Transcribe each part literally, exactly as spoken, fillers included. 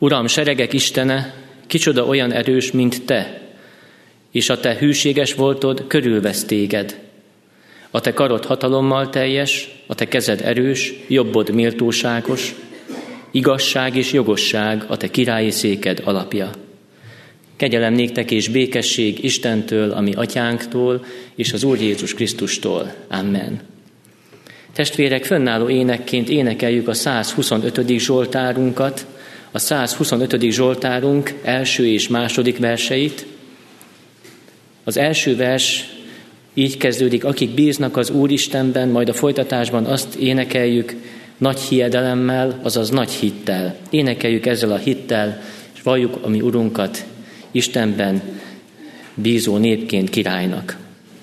Uram, seregek Istene, kicsoda olyan erős, mint Te, és a Te hűséges voltod körülvesz téged. A Te karod hatalommal teljes, a Te kezed erős, jobbod méltóságos, igazság és jogosság a Te királyi széked alapja. Kegyelem néktek és békesség Istentől, a mi atyánktól, és az Úr Jézus Krisztustól. Amen. Testvérek, fönnálló énekként énekeljük a százhuszonötödik zsoltárunkat, a százhuszonötödik zsoltárunk első és második verseit. Az első vers így kezdődik: akik bíznak az Úristenben, majd a folytatásban azt énekeljük nagy hiedelemmel, azaz nagy hittel. Énekeljük ezzel a hittel, és valljuk a mi Urunkat Istenben bízó népként királynak.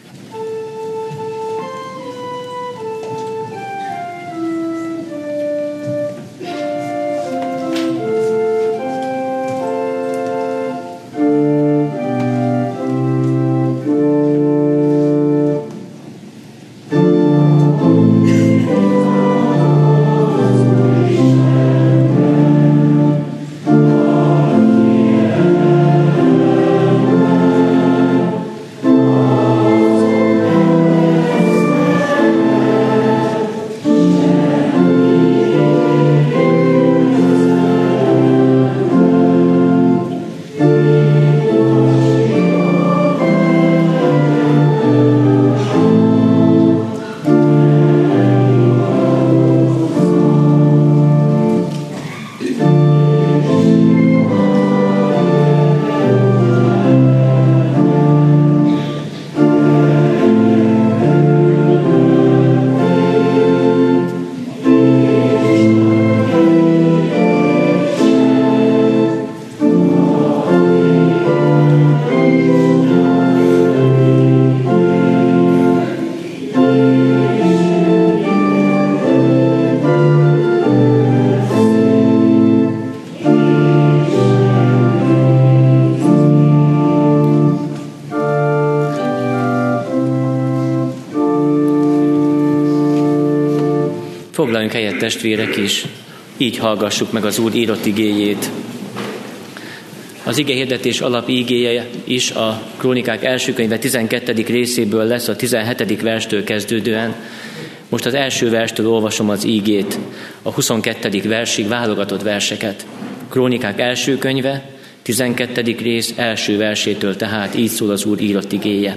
Foglaljunk helyet, testvérek, és így hallgassuk meg az Úr írott igéjét. Az igehirdetés alap igéje is a Krónikák első könyve tizenkettedik részéből lesz, a tizenhetedik verstől kezdődően. Most az első verstől olvasom az igét, a huszonkettedik versig válogatott verseket. Krónikák első könyve, tizenkettedik rész első versétől, tehát így szól az Úr írott igéje.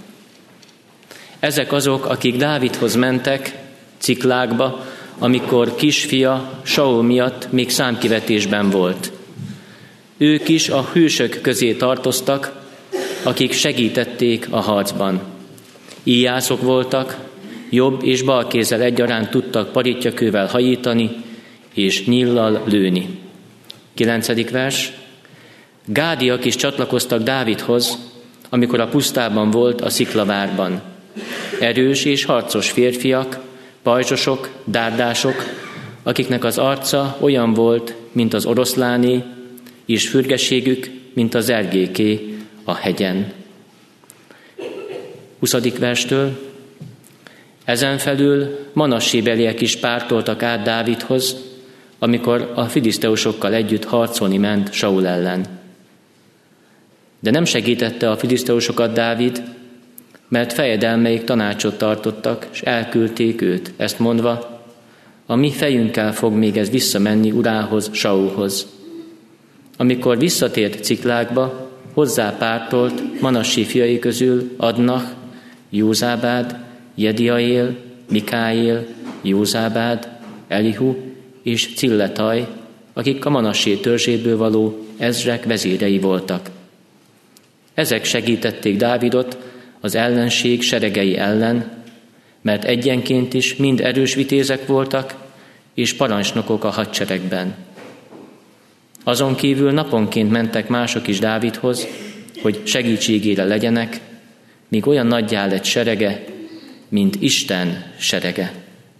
Ezek azok, akik Dávidhoz mentek Ciklágba, amikor kisfia Saul miatt még számkivetésben volt. Ők is a hősök közé tartoztak, akik segítették a harcban. Íjászok voltak, jobb és bal kézzel egyaránt tudtak parítjakővel hajítani, és nyíllal lőni. Kilencedik vers. Gádiak is csatlakoztak Dávidhoz, amikor a pusztában volt a sziklavárban. Erős és harcos férfiak, pajzsosok, dárdások, akiknek az arca olyan volt, mint az oroszláné, és fürgességük, mint az zergéké a hegyen. huszadik verstől. Ezen felül Manassébeliek is pártoltak át Dávidhoz, amikor a filiszteusokkal együtt harcolni ment Saul ellen. De nem segítette a filiszteusokat Dávid, mert fejedelmeik tanácsot tartottak, és elküldték őt, ezt mondva: a mi fejünkkel fog még ez visszamenni urához, Saulhoz. Amikor visszatért Ciklágba, hozzá pártolt Manassé fiai közül Adnah, Józábád, Jediaél, Mikáél, Józábád, Elihu és Cilletaj, akik a Manassé törzséből való ezrek vezérei voltak. Ezek segítették Dávidot az ellenség seregei ellen, mert egyenként is mind erős vitézek voltak, és parancsnokok a hadseregben. Azon kívül naponként mentek mások is Dávidhoz, hogy segítségére legyenek, míg olyan nagyjá lett serege, mint Isten serege.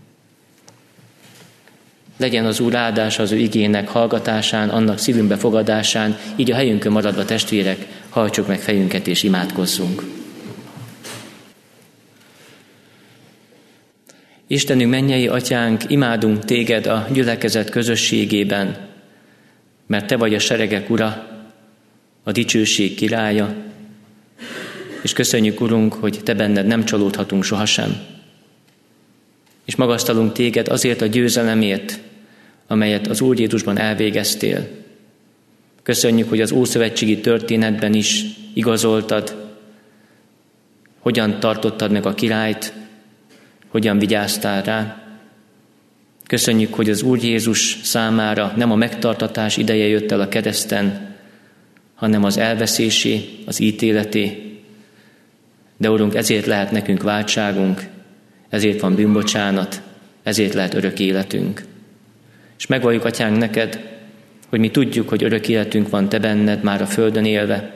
Legyen az Úr áldása az ő igének hallgatásán, annak szívünkbe fogadásán, így a helyünkön maradva, testvérek, hajtsuk meg fejünket és imádkozzunk. Istenünk, mennyei atyánk, imádunk téged a gyülekezet közösségében, mert Te vagy a seregek Ura, a dicsőség királya, és köszönjük, Urunk, hogy Te benned nem csalódhatunk sohasem. És magasztalunk Téged azért a győzelemért, amelyet az Úr Jézusban elvégeztél. Köszönjük, hogy az ószövetségi történetben is igazoltad, hogyan tartottad meg a királyt, hogyan vigyáztál rá. Köszönjük, hogy az Úr Jézus számára nem a megtartatás ideje jött el a kereszten, hanem az elveszésé, az ítéleté. De Urunk, ezért lehet nekünk váltságunk, ezért van bűnbocsánat, ezért lehet örök életünk. És megvalljuk, Atyánk, neked, hogy mi tudjuk, hogy örök életünk van Te benned már a földön élve,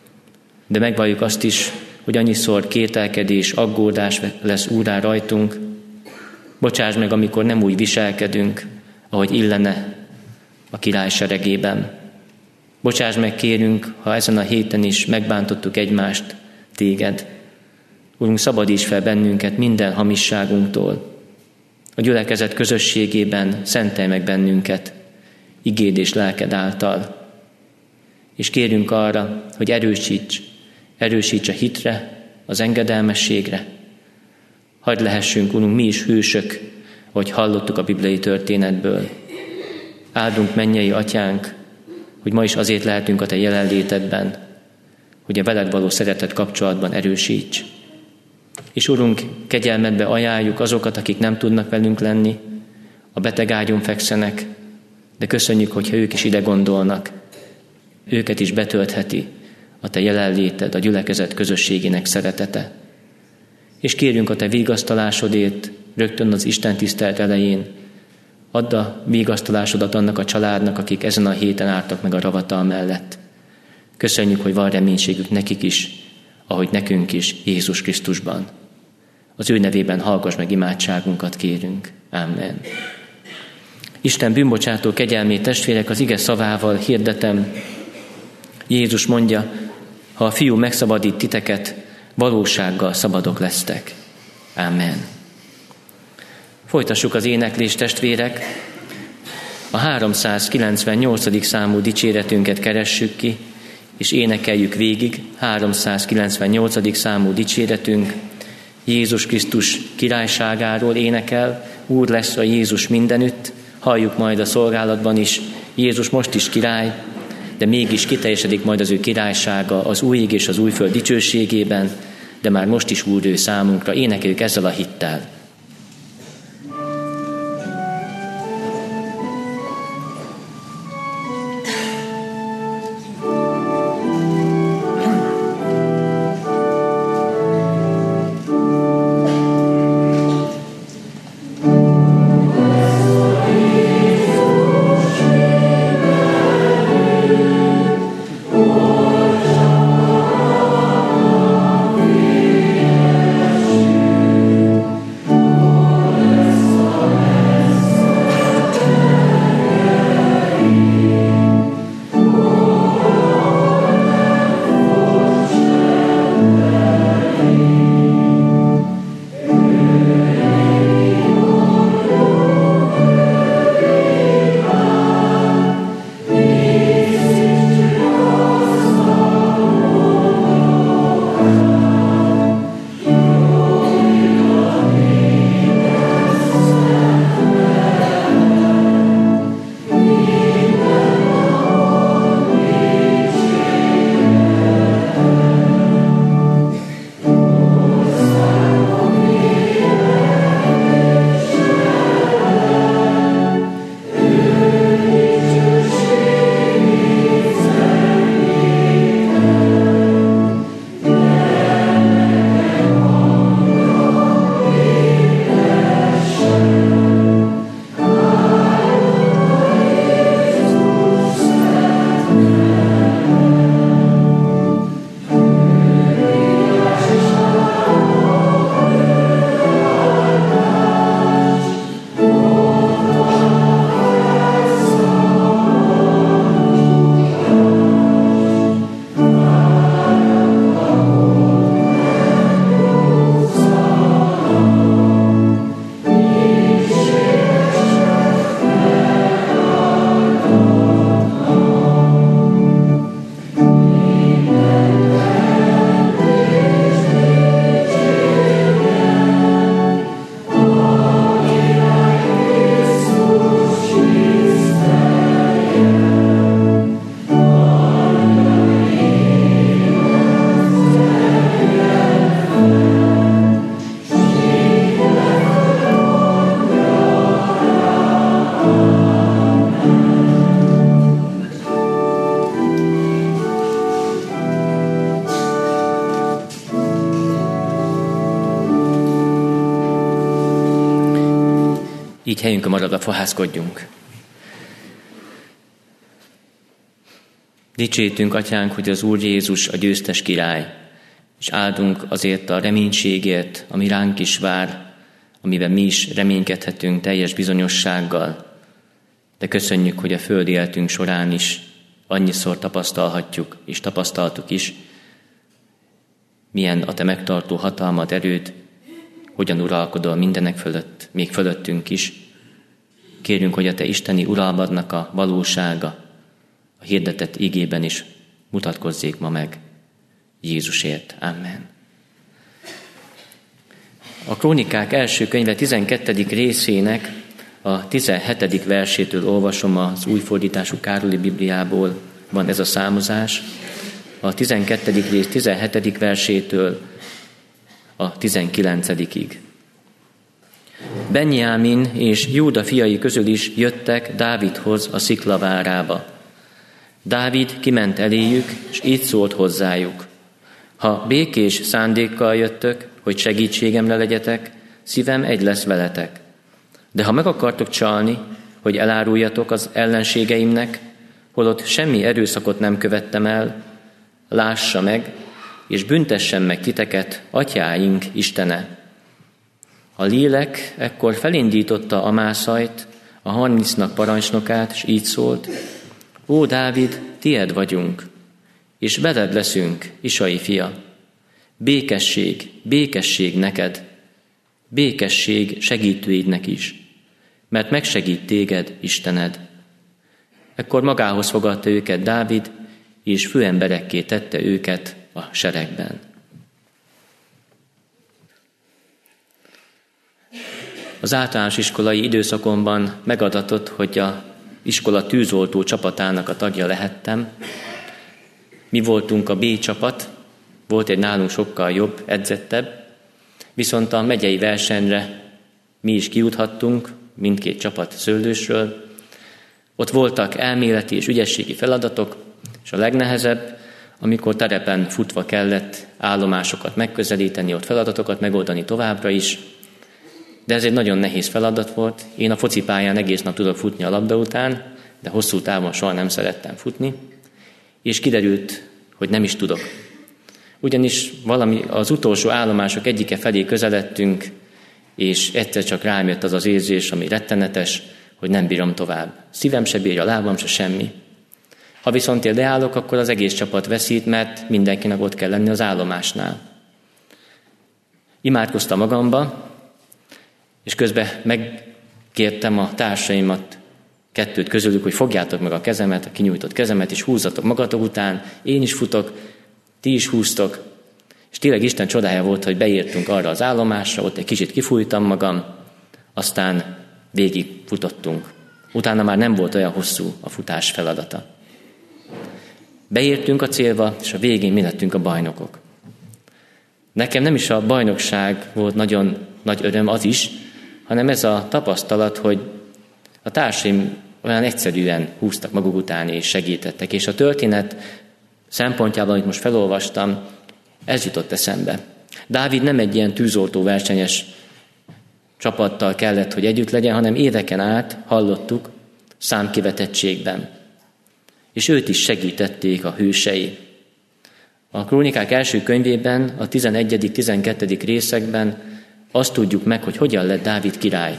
de megvalljuk azt is, hogy annyiszor kételkedés, aggódás lesz úrrá rajtunk. Bocsáss meg, amikor nem úgy viselkedünk, ahogy illene a király seregében. Bocsáss meg, kérünk, ha ezen a héten is megbántottuk egymást, Téged. Urunk, szabadíts fel bennünket minden hamisságunktól. A gyülekezet közösségében szentelj meg bennünket, igéd és lelked által. És kérünk arra, hogy erősíts, erősíts a hitre, az engedelmességre. Hadd lehessünk, Urunk, mi is hősök, ahogy hallottuk a bibliai történetből. Áldunk, mennyei Atyánk, hogy ma is azért lehetünk a Te jelenlétedben, hogy a veled való szeretet kapcsolatban erősíts. És Urunk, kegyelmedbe ajánljuk azokat, akik nem tudnak velünk lenni, a beteg ágyon fekszenek, de köszönjük, hogyha ők is ide gondolnak. Őket is betöltheti a Te jelenléted, a gyülekezet közösségének szeretete. És kérjünk a Te vigasztalásodért rögtön az Isten tisztelt elején. Add a vigasztalásodat annak a családnak, akik ezen a héten álltak meg a ravatal mellett. Köszönjük, hogy van reménységük nekik is, ahogy nekünk is, Jézus Krisztusban. Az ő nevében hallgass meg imádságunkat, kérünk. Amen. Isten bűnbocsátó kegyelmét, testvérek, az ige szavával hirdetem. Jézus mondja, ha a Fiú megszabadít titeket, valósággal szabadok lesztek. Amen. Folytassuk az éneklést, testvérek. A háromszázkilencvennyolcadik számú dicséretünket keressük ki, és énekeljük végig. háromszázkilencvennyolcadik számú dicséretünk Jézus Krisztus királyságáról énekel. Úr lesz a Jézus mindenütt. Halljuk majd a szolgálatban is, Jézus most is király, de mégis kiteljesedik majd az ő királysága az új ég és az új föld dicsőségében, de már most is Úr ő számunkra. Énekeljük ezzel a hittel. Oh, helyünkön maradva fohászkodjunk. Dicsértünk, Atyánk, hogy az Úr Jézus a győztes király, és áldunk azért a reménységért, ami ránk is vár, amiben mi is reménykedhetünk teljes bizonyossággal. De köszönjük, hogy a földi életünk során is annyiszor tapasztalhatjuk, és tapasztaltuk is, milyen a Te megtartó hatalmad, erőd, hogyan uralkodol mindenek fölött, még fölöttünk is. Kérjünk, hogy a Te isteni uralmadnak a valósága a hirdetett igében is mutatkozzék ma meg. Jézusért. Amen. A Krónikák első könyve tizenkettedik részének a tizenhetedik versétől olvasom, az új fordítású Károli Bibliából van ez a számozás. A tizenkettedik rész tizenhetedik versétől a tizenkilencedikig. Benjámin és Júda fiai közül is jöttek Dávidhoz a Sziklavárába. Dávid kiment eléjük, és így szólt hozzájuk: ha békés szándékkal jöttök, hogy segítségemre legyetek, szívem egy lesz veletek. De ha meg akartok csalni, hogy eláruljatok az ellenségeimnek, holott semmi erőszakot nem követtem el, lássa meg, és büntessen meg titeket, atyáink Istene. A lélek ekkor felindította Amászajt, a harmincnak parancsnokát, és így szólt: ó, Dávid, tied vagyunk, és veled leszünk, Isai fia. Békesség, békesség neked, békesség segítőidnek is, mert megsegít téged Istened. Ekkor magához fogadta őket Dávid, és főemberekké tette őket a seregben. Az általános iskolai időszakomban megadatott, hogy a iskola tűzoltó csapatának a tagja lehettem. Mi voltunk a B csapat, volt egy nálunk sokkal jobb, edzettebb, viszont a megyei versenyre mi is kijuthattunk, mindkét csapat Szőlősről. Ott voltak elméleti és ügyességi feladatok, és a legnehezebb, amikor terepen futva kellett állomásokat megközelíteni, ott feladatokat megoldani továbbra is. De ez egy nagyon nehéz feladat volt. Én a focipályán egész nap tudok futni a labda után, de hosszú távon soha nem szerettem futni, és kiderült, hogy nem is tudok. Ugyanis valami az utolsó állomások egyike felé közeledtünk, és egyszer csak rám jött az az érzés, ami rettenetes, hogy nem bírom tovább. Szívem se bírja, lábam se, semmi. Ha viszont én leállok, akkor az egész csapat veszít, mert mindenkinek ott kell lenni az állomásnál. Imádkoztam magamba, és közben megkértem a társaimat, kettőt közülük, hogy fogjátok meg a kezemet, a kinyújtott kezemet, és húzzatok magatok után, én is futok, ti is húztok, és tényleg Isten csodája volt, hogy beértünk arra az állomásra, ott egy kicsit kifújtam magam, aztán végig futottunk. Utána már nem volt olyan hosszú a futás feladata. Beértünk a célba, és a végén mi lettünk a bajnokok. Nekem nem is a bajnokság volt nagyon nagy öröm, az is, hanem ez a tapasztalat, hogy a társaim olyan egyszerűen húztak maguk után és segítettek. És a történet szempontjában, amit most felolvastam, ez jutott eszembe. Dávid nem egy ilyen tűzoltó versenyes csapattal kellett, hogy együtt legyen, hanem éveken át hallottuk számkivetettségben. És őt is segítették a hősei. A Krónikák első könyvében, a tizenegyedik tizenkettedik részekben azt tudjuk meg, hogy hogyan lett Dávid király.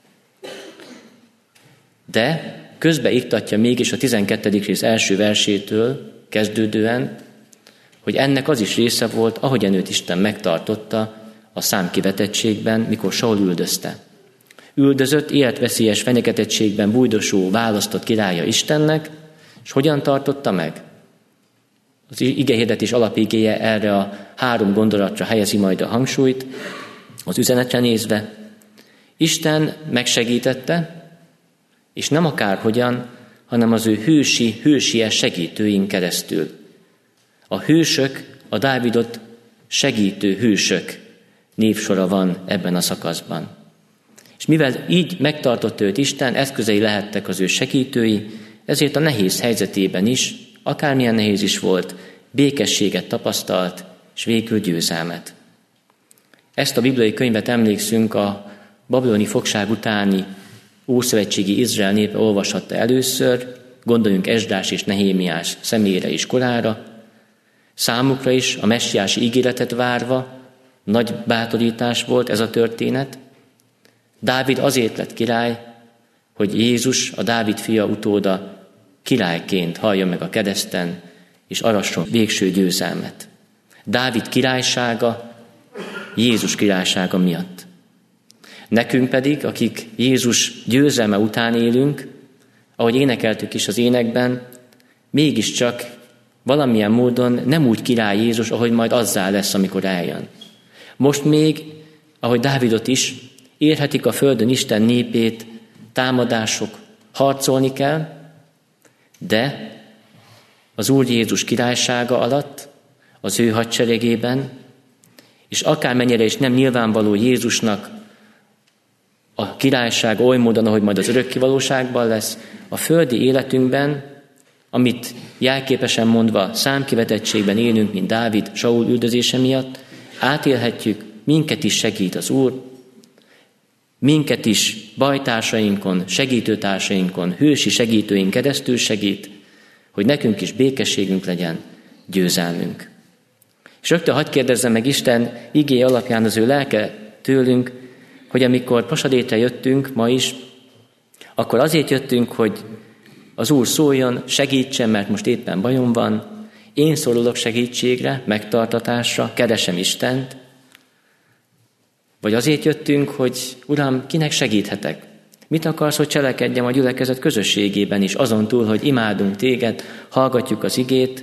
De közbe iktatja mégis a tizenkettedik rész első versétől kezdődően, hogy ennek az is része volt, ahogyan őt Isten megtartotta a számkivetettségben, mikor Saul üldözte. Üldözött, életveszélyes fenyegetettségben bújdosó, választott királya Istennek, és hogyan tartotta meg? Az igehirdetés alapigéje erre a három gondolatra helyezi majd a hangsúlyt, az üzenetre nézve. Isten megsegítette, és nem akárhogyan, hanem az ő hősi, hősies segítőin keresztül. A hősök, a Dávidot segítő hősök névsora van ebben a szakaszban. És mivel így megtartott őt Isten, eszközei lehettek az ő segítői, ezért a nehéz helyzetében is, akármilyen nehéz is volt, békességet tapasztalt, és végül győzelmet. Ezt a bibliai könyvet emlékszünk a babiloni fogság utáni ószövetségi Izrael népe olvashatta először, gondoljunk Esdrás és Nehémiás személyére és korára, számukra is a messiási ígéretet várva nagy bátorítás volt ez a történet. Dávid azért lett király, hogy Jézus, a Dávid fia utóda királyként hallja meg a kereszten, és arasson végső győzelmet. Dávid királysága Jézus királysága miatt. Nekünk pedig, akik Jézus győzelme után élünk, ahogy énekeltük is az énekben, mégiscsak valamilyen módon nem úgy király Jézus, ahogy majd azzá lesz, amikor eljön. Most még, ahogy Dávidot is, érhetik a földön Isten népét támadások, harcolni kell, de az Úr Jézus királysága alatt, az ő hadseregében, és akármennyire is nem nyilvánvaló Jézusnak a királyság oly módon, ahogy majd az örökkivalóságban lesz, a földi életünkben, amit jelképesen mondva számkivetettségben élünk, mint Dávid Saul üldözése miatt, átélhetjük, minket is segít az Úr, minket is bajtársainkon, segítőtársainkon, hősi segítőink keresztül segít, hogy nekünk is békességünk legyen, győzelmünk. És rögtön hadd kérdezzem meg Isten igéje alapján az ő lelke tőlünk, hogy amikor Pasadétre jöttünk ma is, akkor azért jöttünk, hogy az Úr szóljon, segítsen, mert most éppen bajom van, én szólok segítségre, megtartatásra, keresem Istent, vagy azért jöttünk, hogy Uram, kinek segíthetek? Mit akarsz, hogy cselekedjem a gyülekezet közösségében is, azon túl, hogy imádunk téged, hallgatjuk az igét?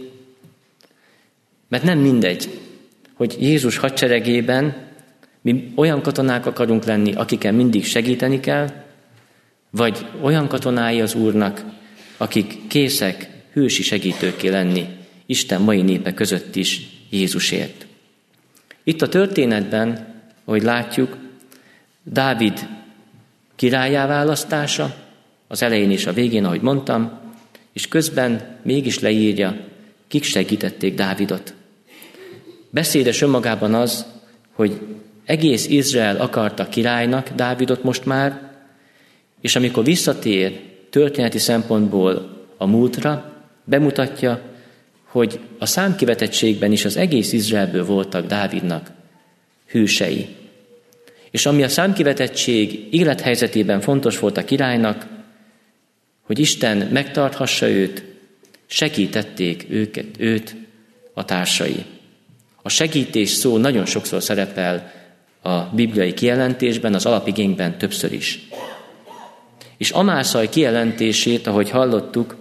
Mert nem mindegy, hogy Jézus hadseregében mi olyan katonák akarunk lenni, akiken mindig segíteni kell, vagy olyan katonái az Úrnak, akik készek hősi segítőkké lenni Isten mai népe között is Jézusért. Itt a történetben, ahogy látjuk, Dávid királlyá választása, az elején és a végén, ahogy mondtam, és közben mégis leírja, kik segítették Dávidot. Beszédes önmagában az, hogy egész Izrael akarta királynak Dávidot most már, és amikor visszatér történeti szempontból a múltra, bemutatja, hogy a számkivetettségben is az egész Izraelből voltak Dávidnak hősei. És ami a számkivetettség élethelyzetében fontos volt a királynak, hogy Isten megtarthassa őt, segítették őket, őt a társai. A segítés szó nagyon sokszor szerepel a bibliai kijelentésben, az alapigényben többször is. És Amászaj kijelentését, ahogy hallottuk,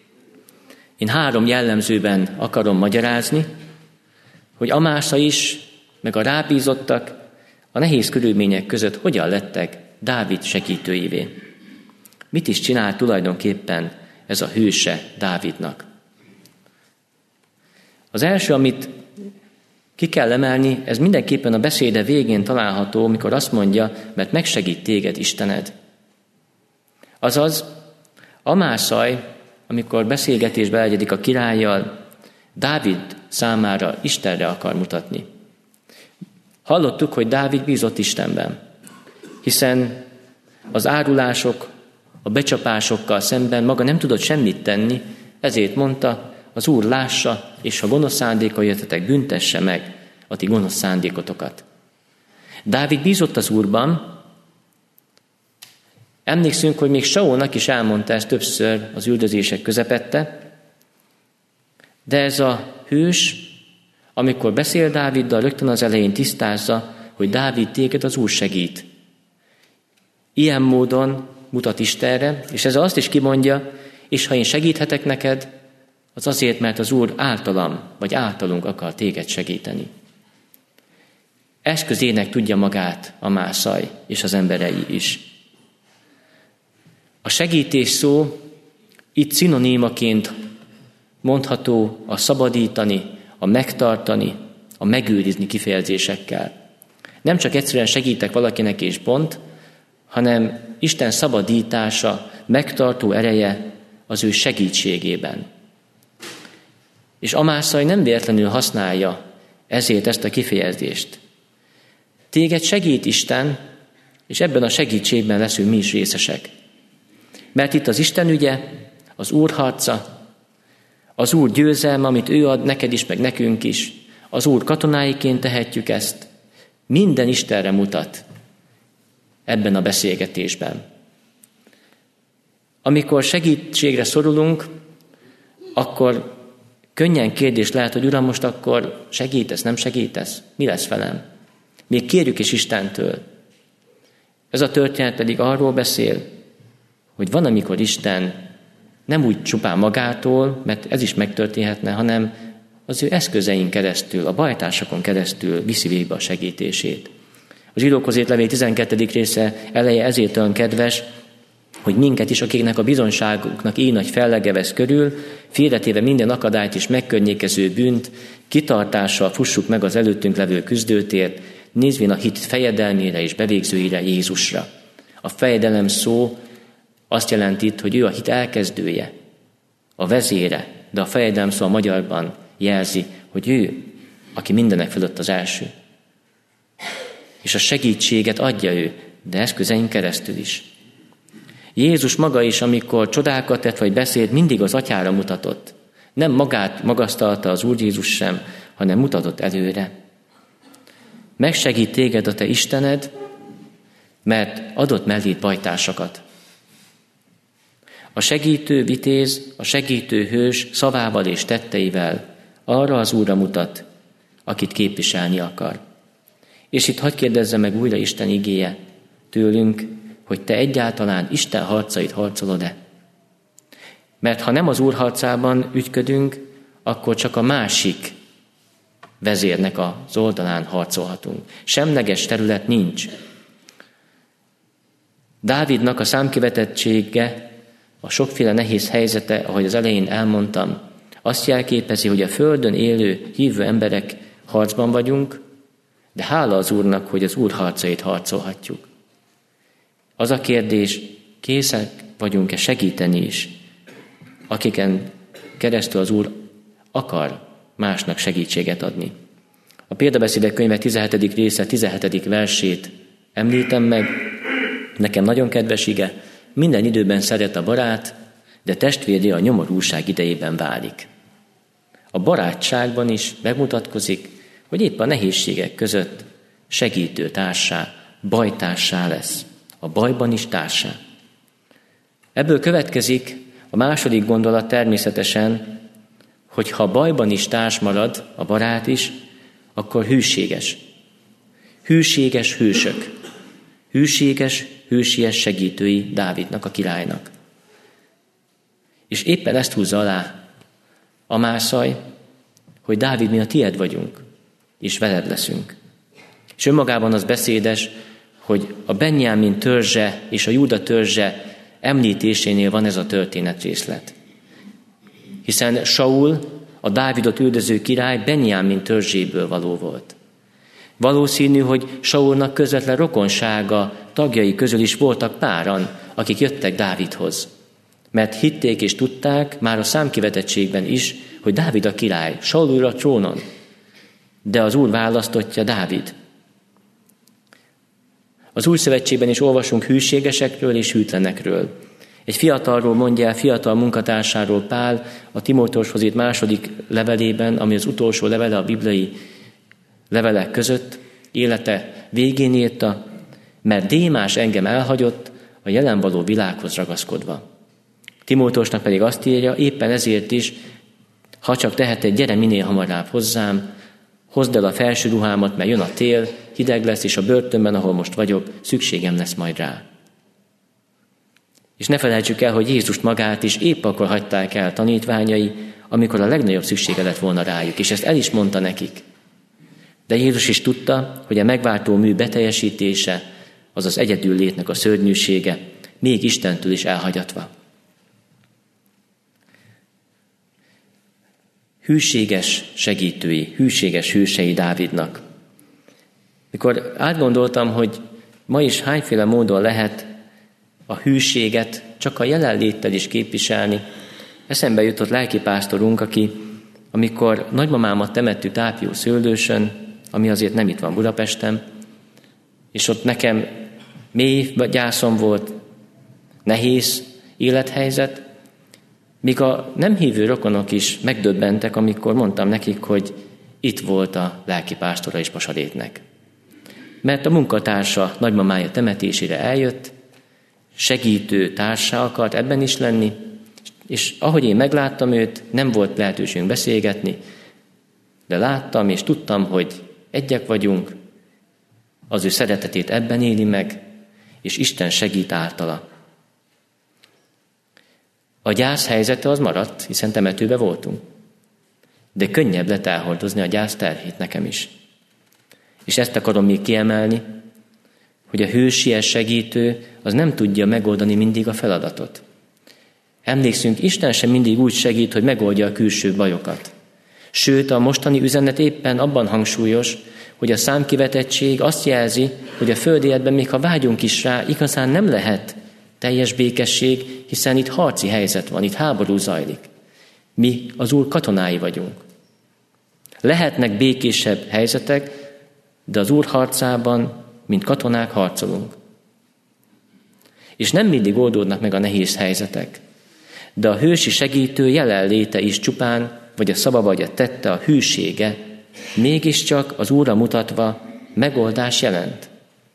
én három jellemzőben akarom magyarázni, hogy Amásza is, meg a rábízottak a nehéz körülmények között hogyan lettek Dávid segítőivé. Mit is csinál tulajdonképpen ez a hőse Dávidnak? Az első, amit ki kell emelni, ez mindenképpen a beszéde végén található, mikor azt mondja, mert megsegít téged Istened. Azaz, Amászaj, amikor beszélgetésbe egyedik a királlyal, Dávid számára Istenre akar mutatni. Hallottuk, hogy Dávid bízott Istenben, hiszen az árulások, a becsapásokkal szemben maga nem tudott semmit tenni, ezért mondta, az Úr lássa, és ha gonosz szándékkal jöttetek, büntesse meg a ti gonosz szándékotokat. Dávid bízott az Úrban. Emlékszünk, hogy még Saulnak is elmondta ezt többször az üldözések közepette, de ez a hős, amikor beszél Dáviddal, rögtön az elején tisztázza, hogy Dávid, téged az Úr segít. Ilyen módon mutat Istenre, és ez azt is kimondja, és ha én segíthetek neked, az azért, mert az Úr általam, vagy általunk akar téged segíteni. Eszközének tudja magát Amászaj és az emberei is. A segítés szó itt szinonímaként mondható a szabadítani, a megtartani, a megőrizni kifejezésekkel. Nem csak egyszerűen segítek valakinek és pont, hanem Isten szabadítása, megtartó ereje az ő segítségében. És Amászaj nem véletlenül használja ezért ezt a kifejezést. Téged segít Isten, és ebben a segítségben leszünk mi is részesek. Mert itt az Isten ügye, az Úr harca, az Úr győzelme, amit ő ad neked is, meg nekünk is, az Úr katonáiként tehetjük ezt. Minden Istenre mutat ebben a beszélgetésben. Amikor segítségre szorulunk, akkor könnyen kérdés lehet, hogy Uram, most akkor segítesz, nem segítesz? Mi lesz velem? Még kérjük is Istentől. Ez a történet pedig arról beszél, hogy van, amikor Isten nem úgy csupán magától, mert ez is megtörténhetne, hanem az ő eszközein keresztül, a bajtársakon keresztül viszi végbe a segítését. A Zsidókhoz írt levél tizenkettedik része eleje ezért olyan kedves, hogy minket is, akiknek a bizonságuknak így nagy fellege vesz körül, félretéve minden akadályt és megkörnyékező bűnt, kitartással fussuk meg az előttünk levő küzdőtért, nézvén a hit fejedelmére és bevégzőire, Jézusra. A fejedelem szó azt jelenti itt, hogy ő a hit elkezdője, a vezére, de a fejedelem szó a magyarban jelzi, hogy ő, aki mindenek fölött az első. És a segítséget adja ő, de eszközein keresztül is. Jézus maga is, amikor csodákat tett vagy beszélt, mindig az atyára mutatott. Nem magát magasztalta az Úr Jézus sem, hanem mutatott előre. Megsegít téged a te Istened, mert adott mellét bajtársakat. A segítő vitéz, a segítő hős szavával és tetteivel arra az Úrra mutat, akit képviselni akar. És itt hadd kérdezze meg újra Isten igéje tőlünk, hogy te egyáltalán Isten harcait harcolod-e? Mert ha nem az Úr harcában ügyködünk, akkor csak a másik vezérnek az oldalán harcolhatunk. Semleges terület nincs. Dávidnak a számkivetettsége, a sokféle nehéz helyzete, ahogy az elején elmondtam, azt jelképezi, hogy a földön élő hívő emberek harcban vagyunk, de hála az Úrnak, hogy az Úr harcait harcolhatjuk. Az a kérdés, készek vagyunk-e segíteni is, akiken keresztül az Úr akar másnak segítséget adni. A Példabeszédek könyve tizenhetedik része, tizenhetedik versét említem meg, nekem nagyon kedves ige, minden időben szeret a barát, de testvéré a nyomorúság idejében válik. A barátságban is megmutatkozik, hogy épp a nehézségek között segítő társá, bajtársá lesz. A bajban is társá. Ebből következik a második gondolat természetesen, hogy ha bajban is társ marad, a barát is, akkor hűséges. Hűséges hősök. Hűséges, hősies segítői Dávidnak, a királynak. És éppen ezt húzza alá Amászaj, hogy Dávid, mi a tied vagyunk, és veled leszünk. És önmagában az beszédes, hogy a Benjámin törzse és a Júda törzse említésénél van ez a történetrészlet. Hiszen Saul, a Dávidot üldöző király Benjámin törzséből való volt. Valószínű, hogy Saulnak közvetlen rokonsága tagjai közül is voltak páran, akik jöttek Dávidhoz. Mert hitték és tudták már a számkivetettségben is, hogy Dávid a király, Saul úr a trónon. De az Úr választottja Dávid. Az Új Szövetségben is olvasunk hűségesekről és hűtlenekről. Egy fiatalról mondja el, fiatal munkatársáról Pál a Timóteushoz írt második levelében, ami az utolsó levele a bibliai levelek között, élete végén írta, mert Démás engem elhagyott a jelen való világhoz ragaszkodva. Timóteusnak pedig azt írja, éppen ezért is, ha csak teheted, gyere minél hamarabb hozzám, hozd el a felső ruhámat, mert jön a tél, hideg lesz, és a börtönben, ahol most vagyok, szükségem lesz majd rá. És ne felejtsük el, hogy Jézust magát is épp akkor hagyták el tanítványai, amikor a legnagyobb szüksége lett volna rájuk, és ezt el is mondta nekik. De Jézus is tudta, hogy a megváltó mű beteljesítése, az az egyedül létnek a szörnyűsége, még Istentől is elhagyatva. Hűséges segítői, hűséges hősei Dávidnak. Mikor átgondoltam, hogy ma is hányféle módon lehet a hűséget csak a jelenléttel is képviselni, eszembe jutott lelkipásztorunk, aki, amikor nagymamámat temettük Tápió Szőlősön, ami azért nem itt van Budapesten, és ott nekem mély gyászom volt, nehéz élethelyzet, míg a nem hívő rokonok is megdöbbentek, amikor mondtam nekik, hogy itt volt a lelkipásztora is Pasarétnek. Mert a munkatársa nagymamája temetésére eljött, segítő társa akart ebben is lenni, és ahogy én megláttam őt, nem volt lehetőségünk beszélgetni, de láttam és tudtam, hogy egyek vagyunk, az ő szeretetét ebben éli meg, és Isten segít általa. A gyász helyzete az maradt, hiszen temetőbe voltunk. De könnyebb lett elhordozni a gyász terhét nekem is. És ezt akarom még kiemelni, hogy a hősies segítő az nem tudja megoldani mindig a feladatot. Emlékszünk, Isten sem mindig úgy segít, hogy megoldja a külső bajokat. Sőt, a mostani üzenet éppen abban hangsúlyos, hogy a számkivetettség azt jelzi, hogy a földi életben, még ha vágyunk is rá, igazán nem lehet teljes békesség, hiszen itt harci helyzet van, itt háború zajlik. Mi az Úr katonái vagyunk. Lehetnek békésebb helyzetek, de az Úr harcában, mint katonák harcolunk. És nem mindig oldódnak meg a nehéz helyzetek, de a hősi segítő jelenléte is csupán, vagy a szava, vagy a tette, a hűsége, mégiscsak az Úrra mutatva megoldás jelent.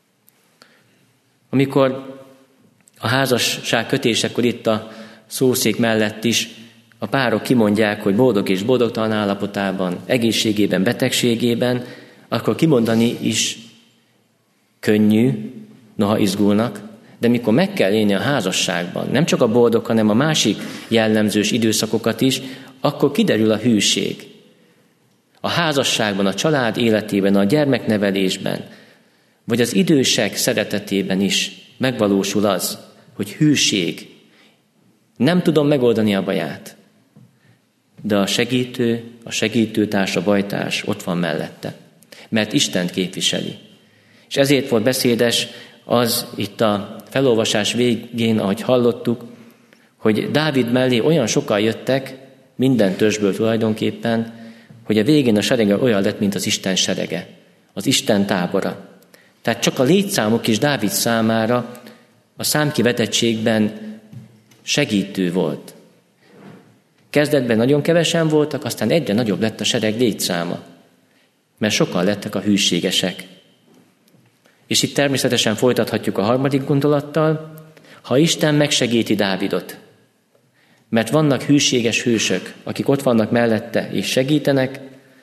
Amikor a házasság kötésekor itt a szószék mellett is a párok kimondják, hogy boldog és boldogtalan állapotában, egészségében, betegségében, akkor kimondani is könnyű, noha izgulnak, de mikor meg kell élni a házasságban, nem csak a boldog, hanem a másik jellemzős időszakokat is, akkor kiderül a hűség. A házasságban, a család életében, a gyermeknevelésben, vagy az idősek szeretetében is megvalósul az, hogy hűség. Nem tudom megoldani a baját, de a segítő, a segítőtárs, a bajtárs ott van mellette, mert Istent képviseli. És ezért volt beszédes az itt a felolvasás végén, ahogy hallottuk, hogy Dávid mellé olyan sokan jöttek, minden törzsből tulajdonképpen, hogy a végén a serege olyan lett, mint az Isten serege, az Isten tábora. Tehát csak a létszámok is Dávid számára a számkivetettségben segítő volt. Kezdetben nagyon kevesen voltak, aztán egyre nagyobb lett a sereg létszáma, mert sokan lettek a hűségesek. És itt természetesen folytathatjuk a harmadik gondolattal, ha Isten megsegíti Dávidot, mert vannak hűséges hősök, akik ott vannak mellette és segítenek,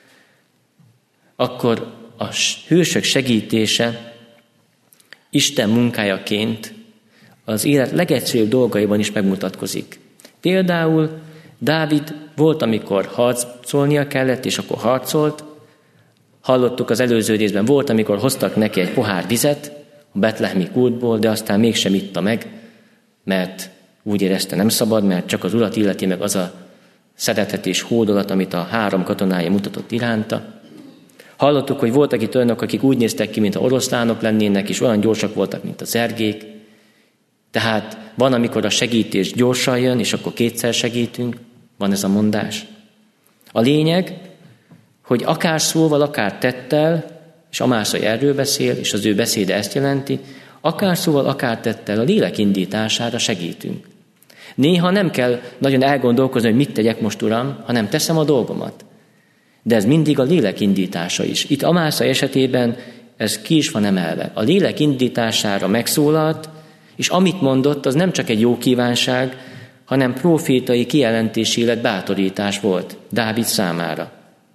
akkor a hősök segítése Isten munkájaként az élet legegyszerűbb dolgaiban is megmutatkozik. Például Dávid volt, amikor harcolnia kellett, és akkor harcolt. Hallottuk az előző részben, volt, amikor hoztak neki egy pohár vizet a betlehemi kútból, de aztán mégsem itta meg, mert úgy érezte, nem szabad, mert csak az Urat illeti meg az a szeretet és hódolat, amit a három katonája mutatott iránta. Hallottuk, hogy voltak itt olyanok, akik úgy néztek ki, mint oroszlánok lennének, és olyan gyorsak voltak, mint a zergék. Tehát van, amikor a segítés gyorsan jön, és akkor kétszer segítünk, van ez a mondás. A lényeg, hogy akár szóval, akár tettel, és Amászai erről beszél, és az ő beszéde ezt jelenti, akár szóval, akár tettel a lélek indítására segítünk. Néha nem kell nagyon elgondolkozni, hogy mit tegyek most, Uram, hanem teszem a dolgomat. De ez mindig a lélek indítása is. Itt Amászai esetében ez ki is van emelve. A lélek indítására megszólalt, és amit mondott, az nem csak egy jó kívánság, hanem profétai kijelentési élet bátorítás volt Dávid számára.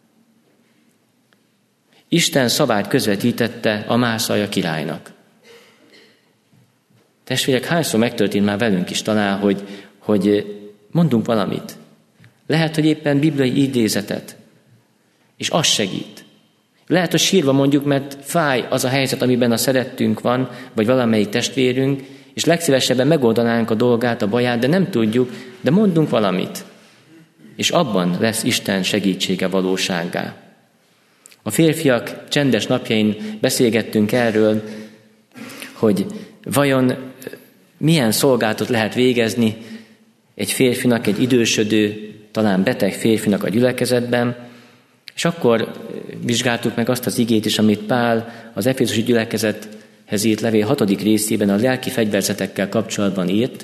Isten szavát közvetítette Amászai a királynak. Testvérek, hányszor megtörtént már velünk is talán, hogy, hogy mondunk valamit. Lehet, hogy éppen bibliai idézetet, és az segít. Lehet, hogy sírva mondjuk, mert fáj az a helyzet, amiben a szerettünk van, vagy valamelyik testvérünk, és legszívesebben megoldanánk a dolgát, a baját, de nem tudjuk, de mondunk valamit. És abban lesz Isten segítsége valósággá. A férfiak csendes napjain beszélgettünk erről, hogy vajon milyen szolgálatot lehet végezni egy férfinak, egy idősödő, talán beteg férfinak a gyülekezetben, és akkor vizsgáltuk meg azt az igét is, amit Pál az Efézusi gyülekezethez írt levél hatodik részében a lelki fegyverzetekkel kapcsolatban írt,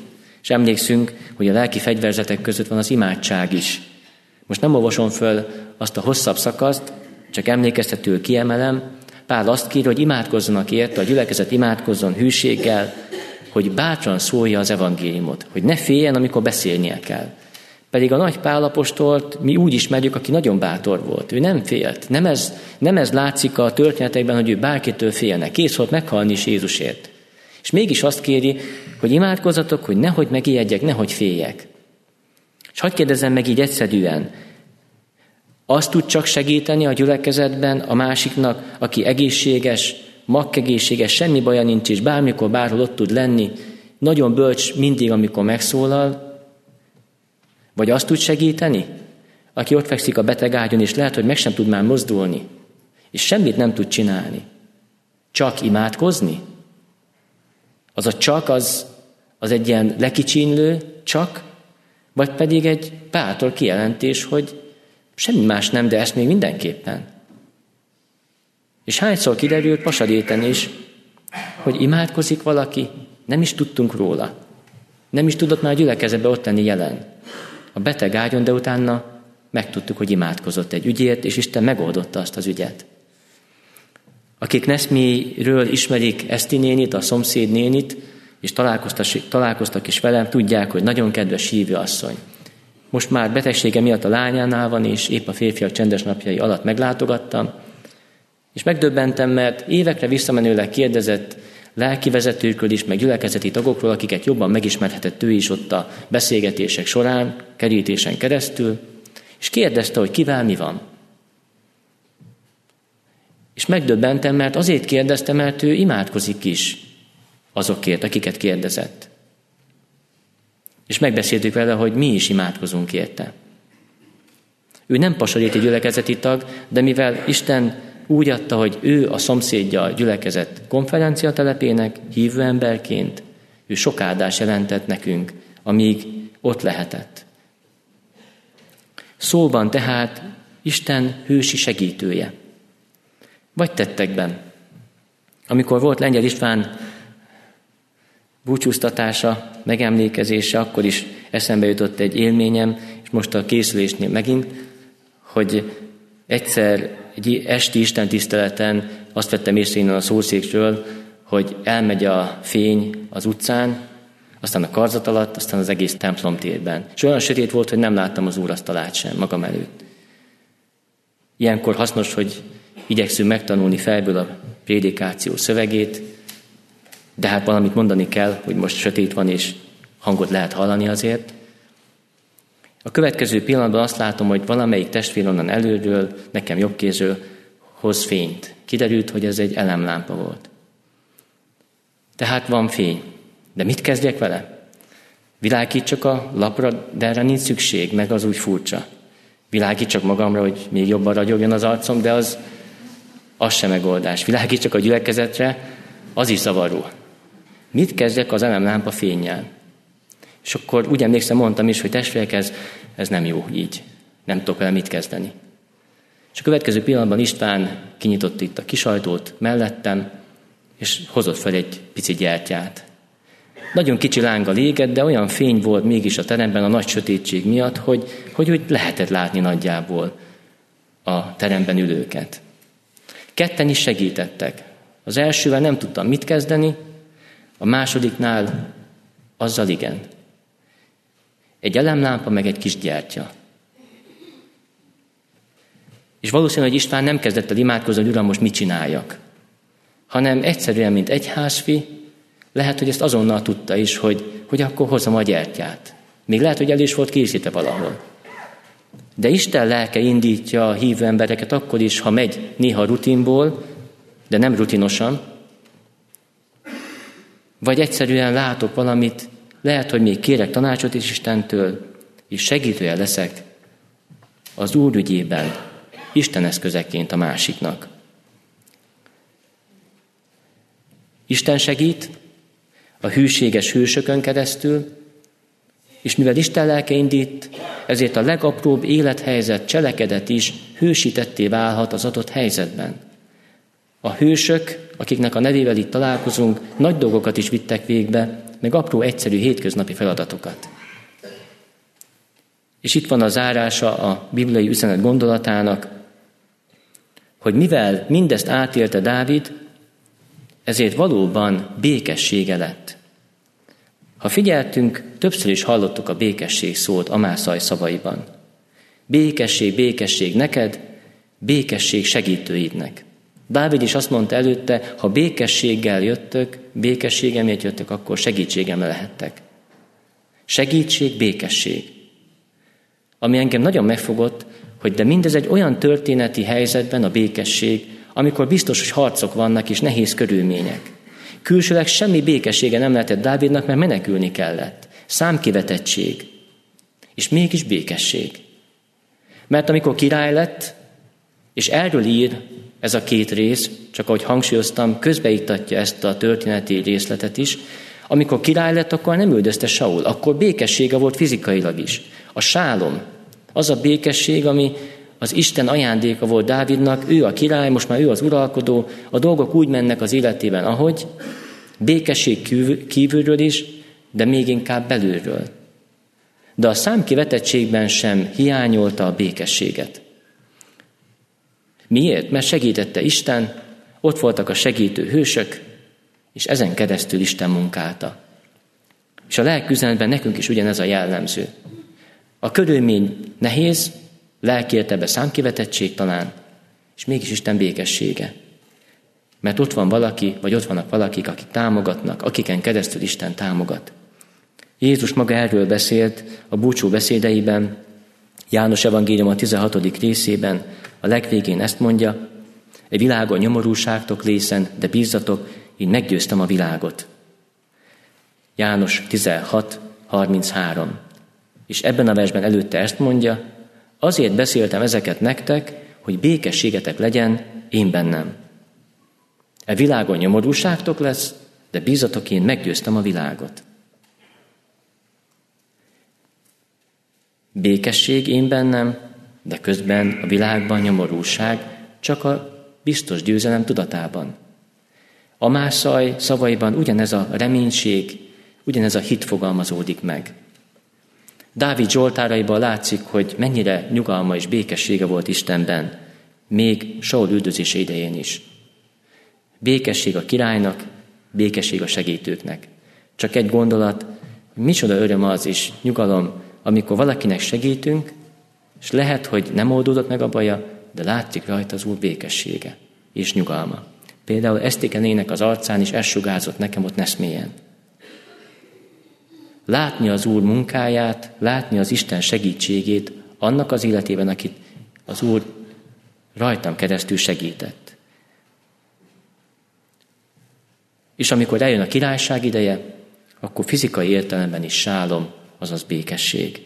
És emlékszünk, hogy a lelki fegyverzetek között van az imádság is. Most nem olvasom föl azt a hosszabb szakaszt, csak emlékeztetőül kiemelem. Pál azt kér, hogy imádkozzanak érte, a gyülekezet imádkozzon hűséggel, hogy bátran szólja az evangéliumot, hogy ne féljen, amikor beszélnie kell. Pedig a nagy Pál apostolt mi úgy ismerjük, aki nagyon bátor volt. Ő nem félt. Nem ez, nem ez látszik a történetekben, hogy ő bárkitől félne. Kész volt meghalni is Jézusért. És mégis azt kéri, hogy imádkozzatok, hogy nehogy megijedjek, nehogy féljek. És hadd kérdezzem meg így egyszerűen, azt tud csak segíteni a gyülekezetben a másiknak, aki egészséges, makkegészséges, semmi baja nincs, és bármikor, bárhol ott tud lenni, nagyon bölcs mindig, amikor megszólal, vagy azt tud segíteni, aki ott fekszik a betegágyon, és lehet, hogy meg sem tud már mozdulni, és semmit nem tud csinálni. Csak imádkozni? Az a csak, az, az egy ilyen lekicsinlő csak, vagy pedig egy bátor kijelentés, hogy semmi más nem, de ezt még mindenképpen. És hányszor kiderült Pasaréten is, hogy imádkozik valaki, nem is tudtunk róla. Nem is tudott már a gyülekezetben ott lenni jelen. A beteg ágyon, de utána megtudtuk, hogy imádkozott egy ügyért, és Isten megoldotta azt az ügyet. Akik Neszmiről ismerik Eszti nénit, a szomszéd nénit, és találkoztak, találkoztak is velem, tudják, hogy nagyon kedves hívő asszony. Most már betegsége miatt a lányánál van, és épp a férfiak csendes napjai alatt meglátogattam, és megdöbbentem, mert évekre visszamenőleg kérdezett lelkivezetőkről is, meg gyülekezeti tagokról, akiket jobban megismerhetett ő is ott a beszélgetések során, kerítésen keresztül, és kérdezte, hogy kivel mi van. És megdöbbentem, mert azért kérdezte, mert ő imádkozik is azokért, akiket kérdezett. És megbeszéltük vele, hogy mi is imádkozunk érte. Ő nem pasaréti gyülekezeti tag, de mivel Isten úgy adta, hogy ő a szomszédja a gyülekezet konferenciatelepének, hívő emberként, ő sok áldást jelentett nekünk, amíg ott lehetett. Szóban tehát Isten hősi segítője. Vagy tettekben. Amikor volt Lengyel István búcsúztatása, megemlékezése, akkor is eszembe jutott egy élményem, és most a készülésnél megint, hogy egyszer egy esti istentiszteleten azt vettem észre innen a szószékről, hogy elmegy a fény az utcán, aztán a karzat alatt, aztán az egész templom térben. És olyan sötét volt, hogy nem láttam az úrasztalát sem magam előtt. Ilyenkor hasznos, hogy igyekszünk megtanulni fejből a prédikáció szövegét, de hát valamit mondani kell, hogy most sötét van, és hangot lehet hallani azért. A következő pillanatban azt látom, hogy valamelyik testvér onnan előről, nekem jobb kézről hoz fényt. Kiderült, hogy ez egy elemlámpa volt. Tehát van fény. De mit kezdjek vele? Világítsak a lapra, de erre nincs szükség, meg az úgy furcsa. Világítsak magamra, hogy még jobban ragyogjon az arcom, de az, az sem megoldás. Világítsak a gyülekezetre, az is zavaró. Mit kezdjek az elemlámpa fénnyel? És akkor úgy emlékszem, mondtam is, hogy testvérek, ez, ez nem jó így. Nem tudok vele mit kezdeni. És a következő pillanatban István kinyitott itt a kisajtót mellettem, és hozott fel egy pici gyertyát. Nagyon kicsi lánggal égett, de olyan fény volt mégis a teremben a nagy sötétség miatt, hogy, hogy úgy lehetett látni nagyjából a teremben ülőket. Ketten is segítettek. Az elsővel nem tudtam mit kezdeni, a másodiknál azzal igen. Egy elemlámpa, meg egy kis gyertya. És valószínűleg, hogy István nem kezdett el imádkozni, hogy Uram, most mit csináljak, hanem egyszerűen, mint egyházfi, lehet, hogy ezt azonnal tudta is, hogy, hogy akkor hozzam a gyertyát. Még lehet, hogy el is volt készítve valahol. De Isten lelke indítja a hívő embereket akkor is, ha megy néha rutinból, de nem rutinosan, vagy egyszerűen látok valamit, lehet, hogy még kérek tanácsot is Istentől, és segítője leszek az Úr ügyében, Isten eszközeként a másiknak. Isten segít a hűséges hősökön keresztül, és mivel Isten lelke indít, ezért a legapróbb élethelyzet, cselekedet is hősítetté válhat az adott helyzetben. A hősök, akiknek a nevével itt találkozunk, nagy dolgokat is vittek végbe, meg apró, egyszerű, hétköznapi feladatokat. És itt van a zárása a bibliai üzenet gondolatának, hogy mivel mindezt átélte Dávid, ezért valóban békessége lett. Ha figyeltünk, többször is hallottuk a békesség szót Amászaj szavaiban. Békesség, békesség neked, békesség segítőidnek. Dávid is azt mondta előtte, ha békességgel jöttök, békességemért jöttök, akkor segítségemmel lehettek. Segítség, békesség. Ami engem nagyon megfogott, hogy de mindez egy olyan történeti helyzetben a békesség, amikor biztos, hogy harcok vannak és nehéz körülmények. Külsőleg semmi békessége nem lehetett Dávidnak, mert menekülni kellett. Számkivetettség. És mégis békesség. Mert amikor király lett, és erről ír ez a két rész, csak ahogy hangsúlyoztam, közbeiktatja ezt a történeti részletet is, amikor király lett, akkor nem üldözte Saul, akkor békessége volt fizikailag is. A sálom, az a békesség, ami az Isten ajándéka volt Dávidnak, ő a király, most már ő az uralkodó, a dolgok úgy mennek az életében, ahogy, békesség kívülről is, de még inkább belülről. De a számkivetettségben sem hiányolta a békességet. Miért? Mert segítette Isten, ott voltak a segítő hősök, és ezen keresztül Isten munkálta. És a lelküzenetben nekünk is ugyanez a jellemző. A körülmény nehéz, lelki értelemben számkivetettség talán, és mégis Isten békessége. Mert ott van valaki, vagy ott vannak valakik, akik támogatnak, akiken keresztül Isten támogat. Jézus maga erről beszélt a búcsú beszédeiben, János evangélium a tizenhatodik részében, a legvégén ezt mondja, egy világon nyomorúságtok lészen, de bízzatok, én meggyőztem a világot. János tizenhat harminchárom. És ebben a versben előtte ezt mondja, azért beszéltem ezeket nektek, hogy békességetek legyen én bennem. E világon nyomorúságtok lesz, de bízzatok, én meggyőztem a világot. Békesség én bennem, de közben a világban nyomorúság, csak a biztos győzelem tudatában. Amászaj szavaiban ugyanez a reménység, ugyanez a hit fogalmazódik meg. Dávid zsoltáraiban látszik, hogy mennyire nyugalma és békessége volt Istenben, még Saul üldözése idején is. Békesség a királynak, békesség a segítőknek. Csak egy gondolat, hogy micsoda öröm az és nyugalom, amikor valakinek segítünk, és lehet, hogy nem oldódott meg a baja, de látszik rajta az Úr békessége és nyugalma. Például Esztékenének az arcán is ez sugárzott nekem ott Neszmélyen. Látni az Úr munkáját, látni az Isten segítségét annak az életében, akit az Úr rajtam keresztül segített. És amikor eljön a királyság ideje, akkor fizikai értelemben is sálom, azaz békesség.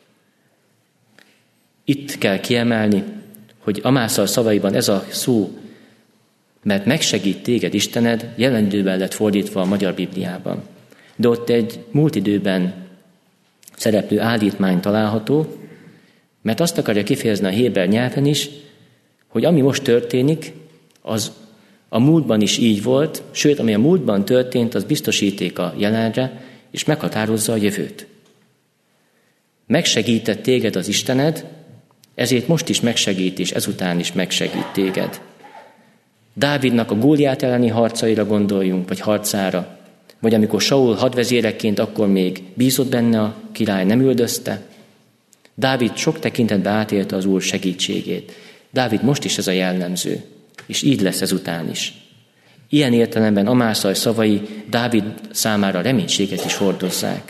Itt kell kiemelni, hogy Amászaj szavaiban ez a szó, mert megsegít téged Istened, jelentőben lett fordítva a Magyar Bibliában. De ott egy múlt időben szereplő állítmány található, mert azt akarja kifejezni a héber nyelven is, hogy ami most történik, az a múltban is így volt, sőt, ami a múltban történt, az biztosíték a jelenre, és meghatározza a jövőt. Megsegített téged az Istened, ezért most is megsegít, és ezután is megsegít téged. Dávidnak a Góliát elleni harcaira gondoljunk, vagy harcára, vagy amikor Saul hadvezéreként akkor még bízott benne a király, nem üldözte. Dávid sok tekintetben átélte az Úr segítségét. Dávid most is ez a jellemző, és így lesz ezután is. Ilyen értelemben Amászaj szavai Dávid számára reménységet is hordozzák.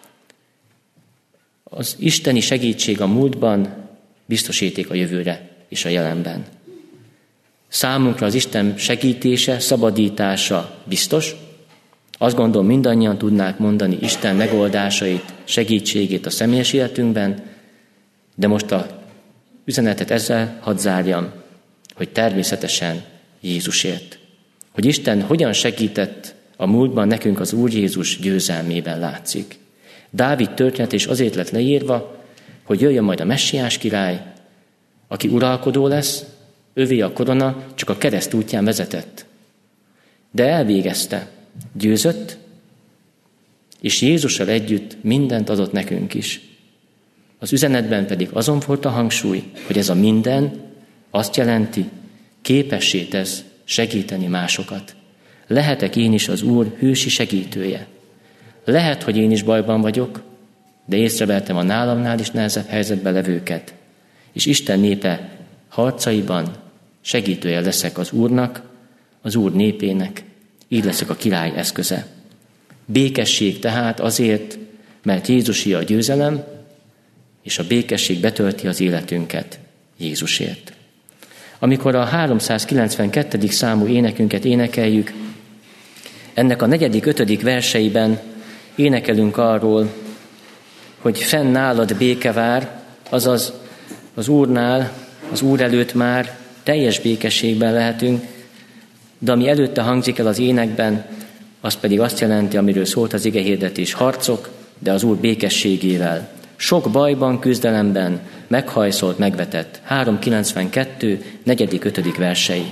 Az isteni segítség a múltban biztosíték a jövőre és a jelenben. Számunkra az Isten segítése, szabadítása biztos. Azt gondolom, mindannyian tudnák mondani Isten megoldásait, segítségét a személyes életünkben, de most a üzenetet ezzel hadd zárjam, hogy természetesen Jézusért. Hogy Isten hogyan segített a múltban, nekünk az Úr Jézus győzelmében látszik. Dávid történet is azért lett leírva, hogy jöjjön majd a messiás király, aki uralkodó lesz, övé a korona, csak a kereszt útján vezetett. De elvégezte, győzött, és Jézussal együtt mindent adott nekünk is. Az üzenetben pedig azon volt a hangsúly, hogy ez a minden azt jelenti, képessé tesz segíteni másokat. Lehetek én is az Úr hősi segítője. Lehet, hogy én is bajban vagyok, de észrevettem a nálamnál is nehezebb helyzetben levőket, és Isten népe harcaiban segítője leszek az Úrnak, az Úr népének, így leszek a király eszköze. Békesség tehát azért, mert Jézusi a győzelem, és a békesség betölti az életünket Jézusért. Amikor a háromszázkilencvenkettedik számú énekünket énekeljük, ennek a negyedik, ötödik verseiben énekelünk arról, hogy fenn nálad béke vár, azaz az Úrnál, az Úr előtt már teljes békességben lehetünk, de ami előtte hangzik el az énekben, az pedig azt jelenti, amiről szólt az igehirdetés, harcok, de az Úr békességével. Sok bajban, küzdelemben meghajszolt, megvetett. háromszázkilencvenkettő, negyedik, ötödik versei.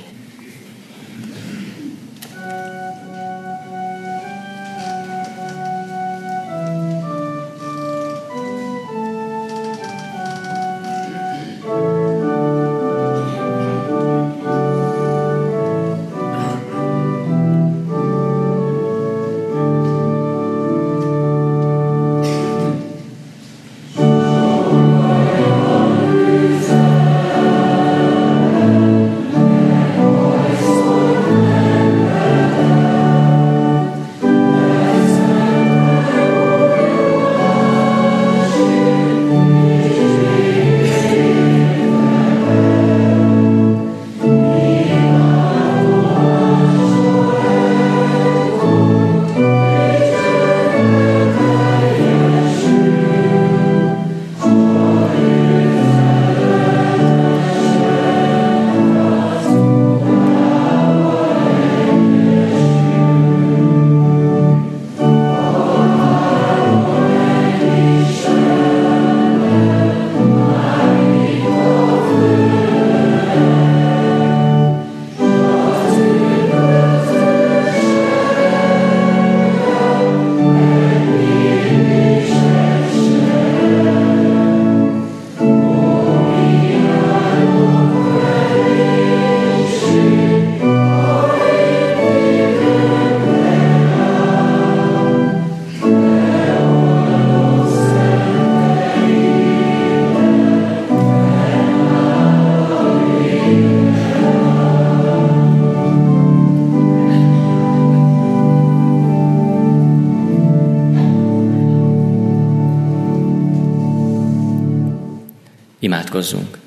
Imádkozzunk.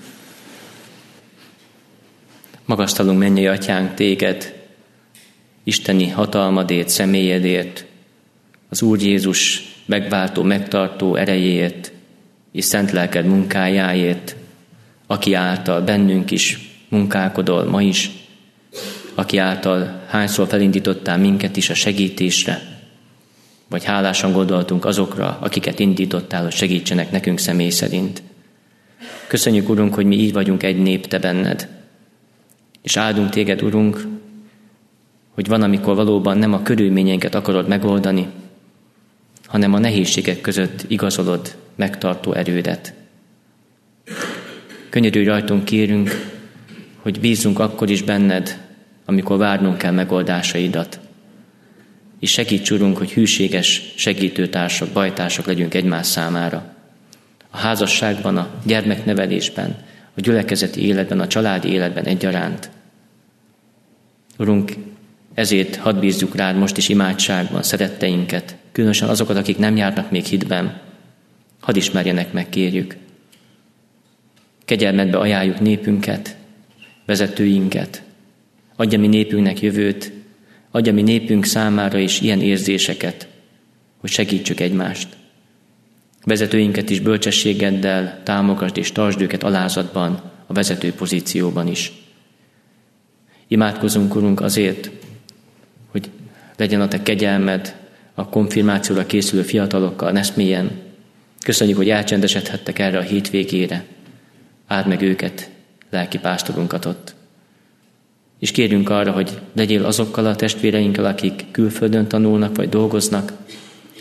Magasztalunk, mennyei Atyánk, téged, isteni hatalmadért, személyedért, az Úr Jézus megváltó, megtartó erejéért és szent lelked munkájáért, aki által bennünk is munkálkodol ma is, aki által hányszor felindítottál minket is a segítésre, vagy hálásan gondoltunk azokra, akiket indítottál, hogy segítsenek nekünk személy szerint. Köszönjük, Urunk, hogy mi így vagyunk egy nép te benned. És áldunk téged, Urunk, hogy van, amikor valóban nem a körülményeinket akarod megoldani, hanem a nehézségek között igazolod megtartó erődet. Könyörülj rajtunk, kérünk, hogy bízzunk akkor is benned, amikor várnunk kell megoldásaidat. És segíts, Urunk, hogy hűséges segítőtársak, bajtársak legyünk egymás számára. A házasságban, a gyermeknevelésben, a gyülekezeti életben, a családi életben egyaránt. Urunk, ezért hadd bízzuk rád most is imádságban szeretteinket, különösen azokat, akik nem járnak még hitben. Hadd ismerjenek meg, kérjük. Kegyelmedbe ajánljuk népünket, vezetőinket. Adja mi népünknek jövőt, adja mi népünk számára is ilyen érzéseket, hogy segítsük egymást. Vezetőinket is bölcsességeddel támogasd és tartsd őket alázatban, a vezető pozícióban is. Imádkozunk, Urunk, azért, hogy legyen a te kegyelmed a konfirmációra készülő fiatalokkal Neszmélyen. Köszönjük, hogy elcsendesedhettek erre a hétvégére. Áld meg őket, lelki pásztorunkat ott. És kérünk arra, hogy legyél azokkal a testvéreinkkel, akik külföldön tanulnak vagy dolgoznak,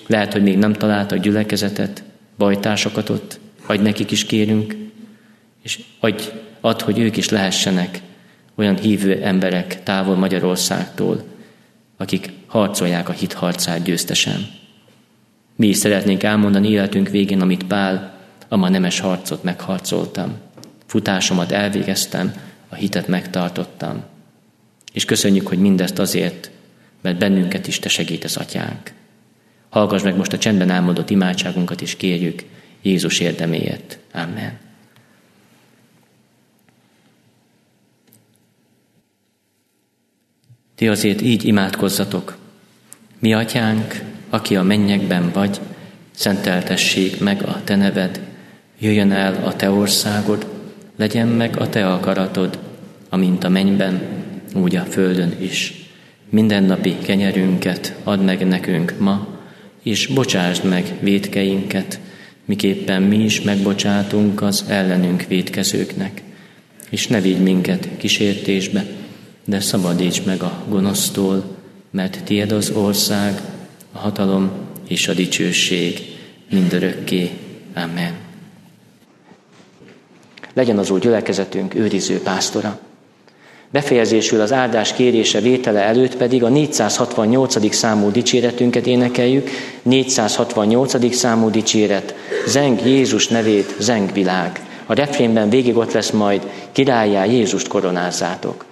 Lehet, hogy még nem találtak gyülekezetet, bajtársakat ott, adj nekik is kérünk, és adj, add, hogy ők is lehessenek olyan hívő emberek távol Magyarországtól, akik harcolják a hit harcát győztesen. Mi is szeretnénk elmondani életünk végén, amit Pál, ama nemes harcot megharcoltam. Futásomat elvégeztem, a hitet megtartottam. És köszönjük, hogy mindezt azért, mert bennünket is te segítesz, atyánk. Hallgass meg most a csendben elmondott imádságunkat, és kérjük Jézus érdeméért. Amen. Ti azért így imádkozzatok. Mi, atyánk, aki a mennyekben vagy, szenteltessék meg a te neved, jöjjön el a te országod, legyen meg a te akaratod, amint a mennyben, úgy a földön is. Mindennapi kenyerünket add meg nekünk ma, és bocsásd meg vétkeinket, miképpen mi is megbocsátunk az ellenünk vétkezőknek. És ne vigy minket kísértésbe, de szabadíts meg a gonosztól, mert tied az ország, a hatalom és a dicsőség mindörökké. Amen. Legyen az Úr gyülekezetünk őriző pásztora. Befejezésül az áldás kérése vétele előtt pedig a négyszázhatvannyolcadik számú dicséretünket énekeljük. négyszázhatvannyolcadik számú dicséret, zeng Jézus nevét, zeng világ. A refrénben végig ott lesz majd, királlyá Jézust koronázzátok.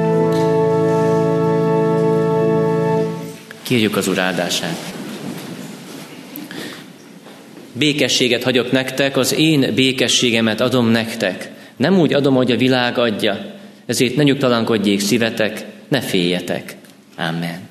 Kérjük az Úr áldását. békességet hagyok nektek, az én békességemet adom nektek. Nem úgy adom, hogy a világ adja, ezért ne nyugtalankodjék szívetek, ne féljetek. Amen.